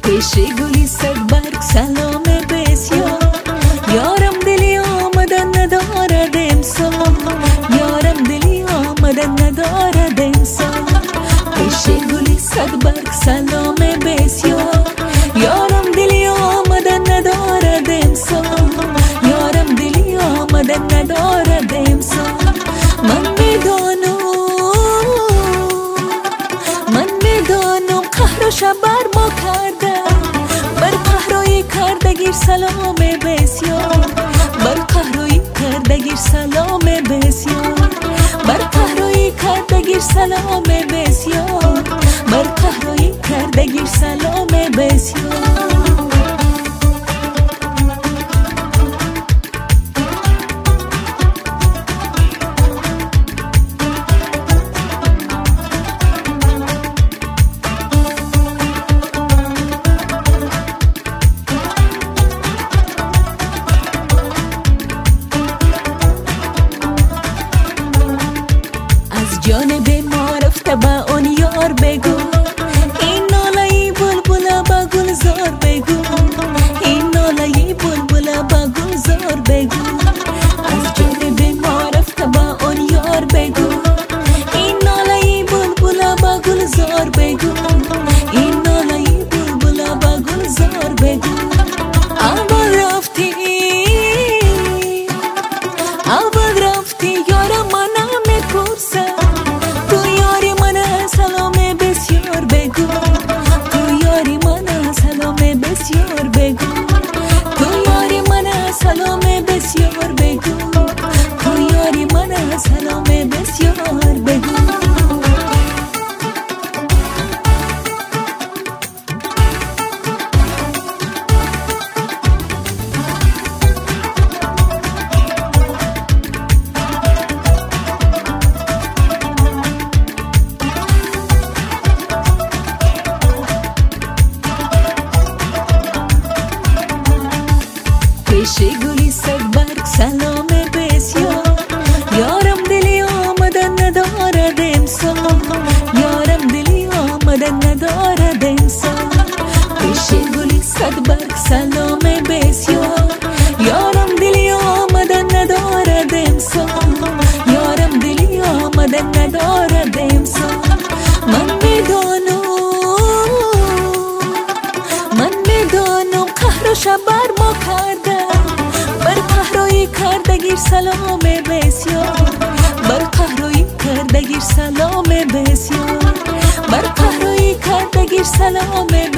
پیش گلی صد برگ سلام بسیار. یارم دلی آمدن ندارد امسال، یارم دلی آمدن ندارد امسال. پیش گلی صد برگ سلام بسیار. یارم دلی آمدن ندارد امسال، یارم دلی آمدن ندارد امسال. من میدانم قهر و شب بر ما کرده، بر قهرایی کردگیر سلام بسیار. بر قهرایی کردگیر سلام بسیار. بر قهرایی کردگیر سلام بسیار. بر قهرایی کردگیر سلام بسیار. جانب ما رفته با اون یار بگو، این ناله‌ی بلبل با گلزار بگو، این ناله‌ی بلبل با گلزار بگو. از جانب ما رفته با اون یار بگو، این ناله‌ی بلبل با گلزار بگو، این ناله‌ی بلبل با گلزار بگو. اول رفتی یارم منم میپرسه، تو یاری من سلام بسیار بگو، تو یاری من سلام بسیار بگو، تو یاری من سلام بسیار بگو، تو یاری من سلام بسیار بگو. پیش گلی صد برگ سلام بسیار. یارم دلی آمدن ندارد امسال، یارم دلی آمدن ندارد امسال. پیش گلی صد برگ سلام بسیار. یارم دلی آمدن ندارد امسال، یارم دلی آمدن ندارد امسال. من میدانم قهر و شب بر ما کرده، بر قهرایی کردگیر سلام بسیار. بر قهرایی کردگیر سلام بسیار. بر قهرایی کردگیر سلام